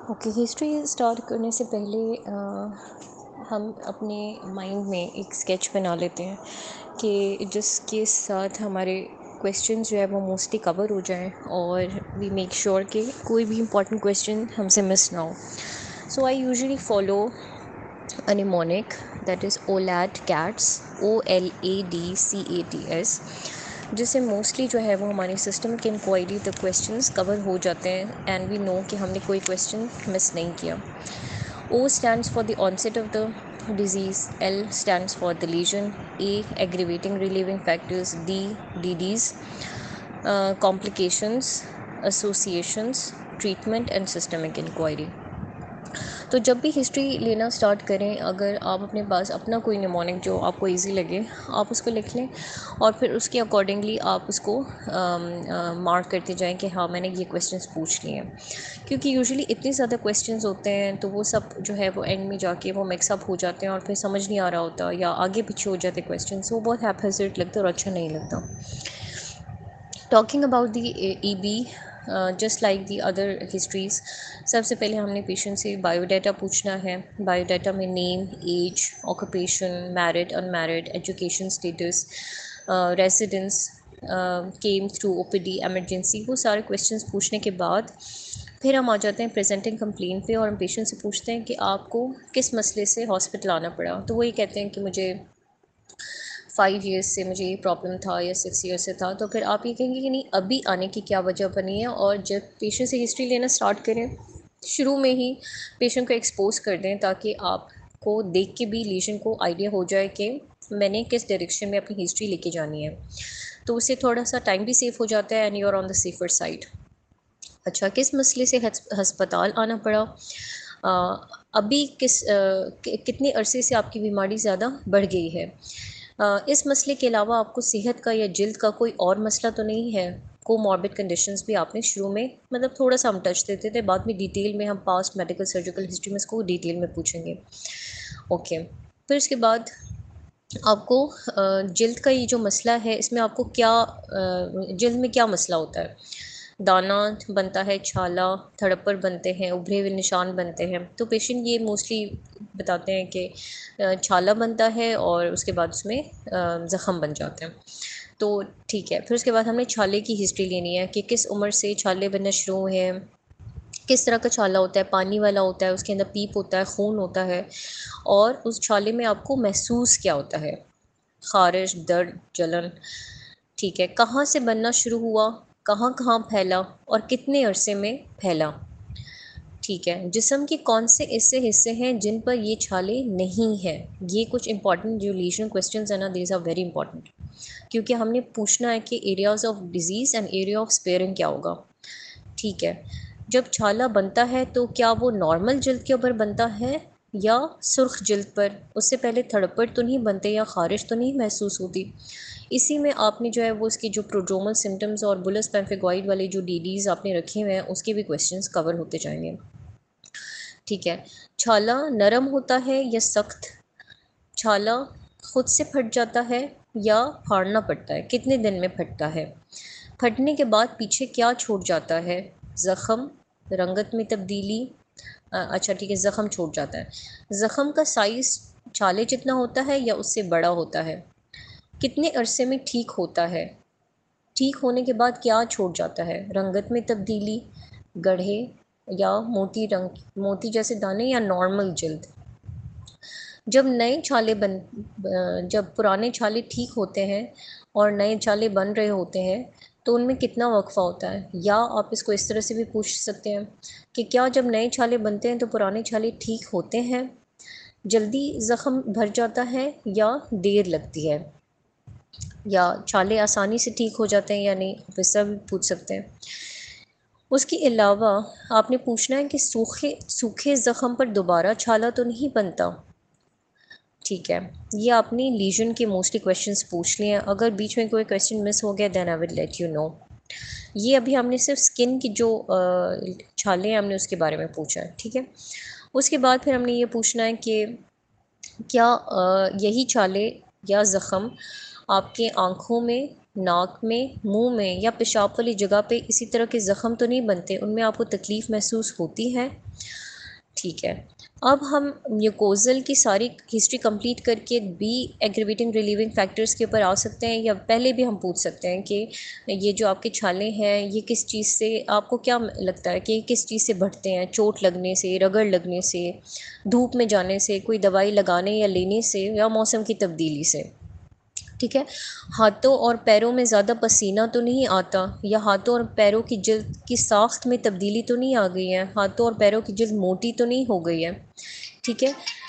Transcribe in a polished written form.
Okay, history start करने से पहले हम अपने माइंड में एक स्केच बना लेते हैं कि जिसके साथ हमारे क्वेश्चंस जो है वो मोस्टली कवर हो जाएं और वी मेक श्योर कि कोई भी इंपॉर्टेंट क्वेश्चन हमसे मिस ना हो. So I usually follow a mnemonic, that is OLAD CATS, OLADCATS, जिससे मोस्टली जो है वो हमारे सिस्टम के इंक्वायरी तक क्वेश्चंस कवर हो जाते हैं एंड वी नो कि हमने कोई क्वेश्चन मिस नहीं किया. O stands for the onset of the disease, L stands for the lesion, A aggravating relieving factors, D DDs, complications, associations, treatment and systemic inquiry. तो जब भी हिस्ट्री लेना start करें, अगर आप अपने पास अपना कोई निमोनिक जो आपको इजी लगे आप उसको लिख लें और फिर उसके अकॉर्डिंगली आप उसको मार्क करते जाएं कि हाँ मैंने ये क्वेश्चंस पूछ लिए हैं. क्योंकि यूजुअली इतने ज़्यादा क्वेश्चंस होते हैं तो वो सब जो है वो एंड में जाके वो मिक्सअप हो जाते हैं और फिर समझ नहीं आ रहा होता या आगे पीछे हो जाते क्वेश्चन, वो बहुत हैपहैज़र्ड लगता है और अच्छा नहीं लगता. Talking about the EB, just like the other histories, सबसे पहले हमने पेशेंट से बायोडाटा पूछना है. बायोडाटा में name, age, occupation, married, unmarried, education status, residence, came through OPD, emergency, वो सारे क्वेश्चंस पूछने के बाद फिर हम आ जाते हैं प्रेजेंटिंग कंप्लेंट पे और हम पेशेंट से पूछते हैं कि आपको किस मसले से हॉस्पिटल आना पड़ा. तो वही कहते हैं कि मुझे 5 ईयर्स से मुझे ये प्रॉब्लम था या 6 ईयर्स से था. तो फिर आप ये कहेंगे कि नहीं अभी आने की क्या वजह बनी है, और जब पेशेंट से हिस्ट्री लेना स्टार्ट करें शुरू में ही पेशेंट को एक्सपोज कर दें ताकि आपको देख के भी लीजन को आइडिया हो जाए कि मैंने किस डायरेक्शन में अपनी हिस्ट्री लेके जानी है. तो उससे थोड़ा सा टाइम भी सेफ हो जाता है and you are on the safer side. अच्छा, किस मसले से हस्पताल आना पड़ा, अभी कितने अरसे से आपकी बीमारी ज़्यादा बढ़ गई है, इस मसले के अलावा आपको सेहत का या जल्द का कोई और मसला तो नहीं है. कोमॉर्बिड कंडीशंस भी आपने शुरू में मतलब थोड़ा सा हम टच देते थे, बाद में डिटेल में हम पास्ट मेडिकल सर्जिकल हिस्ट्री में इसको डिटेल में पूछेंगे. ओके, फिर इसके बाद आपको जल्द का ये जो मसला है इसमें आपको क्या जल्द में क्या मसला होता है. दाना बनता है, छाला, थड़प्पर बनते हैं, उभरे हुए निशान बनते हैं. तो पेशेंट ये मोस्टली बताते हैं कि छाला बनता है और उसके बाद उसमें ज़ख़म बन जाते हैं. तो ठीक है, फिर उसके बाद हमने छाले की हिस्ट्री लेनी है कि किस उम्र से छाले बनना शुरू हुए हैं, किस तरह का छाला होता है, पानी वाला होता है, उसके अंदर पीप होता है, खून होता है, और उस छाले में आपको महसूस क्या होता है, ख़ारिश, दर्द, जलन. ठीक है, कहाँ से बनना शुरू हुआ, कहाँ कहाँ फैला और कितने अरसे में फैला. ठीक है, जिस्म के कौन से ऐसे हिस्से हैं जिन पर ये छाले नहीं हैं. ये कुछ इंपॉर्टेंट जो लीजन क्वेश्चंस हैं ना, दीज आर वेरी इंपॉर्टेंट, क्योंकि हमने पूछना है कि areas of disease and area of sparing क्या होगा. ठीक है, जब छाला बनता है तो क्या वो नॉर्मल जल्द के ऊपर बनता है या सुर्ख जल्द पर, उससे पहले थड़पड़ तो नहीं बनते या ख़ारिश तो नहीं महसूस होती. इसी में आपने जो है वो इसकी जो प्रोड्रोमल सिम्टम्स और बुलस पेम्फिगॉइड वाले जो डीडीज़ आपने रखे हुए हैं उसके भी क्वेश्चंस कवर होते जाएंगे. ठीक है, छाला नरम होता है या सख्त, छाला खुद से फट जाता है या फाड़ना पड़ता है, कितने दिन में फटता है, फटने के बाद पीछे क्या छूट जाता है, ज़ख़म, रंगत में तब्दीली. अच्छा ठीक है, ज़ख़म छूट जाता है. ज़ख़म का साइज़ छाले जितना होता है या उससे बड़ा होता है, कितने अरसे में ठीक होता है, ठीक होने के बाद क्या छूट जाता है, रंगत में तब्दीली, गढ़े या मोती रंग, मोती जैसे दाने या नॉर्मल जल्द. जब नए छाले जब पुराने छाले ठीक होते हैं और नए छाले बन रहे होते हैं तो उनमें कितना वक्फ़ा होता है. या आप इसको इस तरह से भी पूछ सकते हैं कि क्या जब नए छाले बनते हैं तो पुराने छाले ठीक होते हैं, जल्दी ज़ख़म भर जाता है या देर लगती है, या छाले आसानी से ठीक हो जाते हैं या नहीं, वैसा भी पूछ सकते हैं. उसके अलावा आपने पूछना है कि सूखे सूखे ज़ख़म पर दोबारा छाला तो नहीं बनता. ठीक है, ये आपने लीजन के मोस्टली क्वेश्चंस पूछ लिए हैं. अगर बीच में कोई क्वेश्चन मिस हो गया then I will let you know. ये अभी हमने सिर्फ स्किन की जो छाले हैं हमने उसके बारे में पूछा है. ठीक है, उसके बाद फिर हमने ये पूछना है कि क्या यही छाले या ज़ख़म आपके आँखों में नाक में, मुंह में या पेशाब वाली जगह पे इसी तरह के ज़ख़म तो नहीं बनते, उनमें आपको तकलीफ़ महसूस होती है? ठीक है। अब हम म्यूकोज़ल की सारी हिस्ट्री कंप्लीट करके बी एग्रीवेटिंग रिलीविंग फैक्टर्स के ऊपर आ सकते हैं, या पहले भी हम पूछ सकते हैं कि ये जो आपके छाले हैं ये किस चीज़ से, आपको क्या लगता है कि किस चीज़ से बढ़ते हैं? चोट लगने से, रगड़ लगने से, धूप में जाने से, कोई दवाई लगाने या लेने से, या मौसम की तब्दीली से? ठीक है। हाथों और पैरों में ज़्यादा पसीना तो नहीं आता, या हाथों और पैरों की जल्द की साख्त में तब्दीली तो नहीं आ गई है, हाथों और पैरों की जल्द मोटी तो नहीं हो गई है? ठीक है।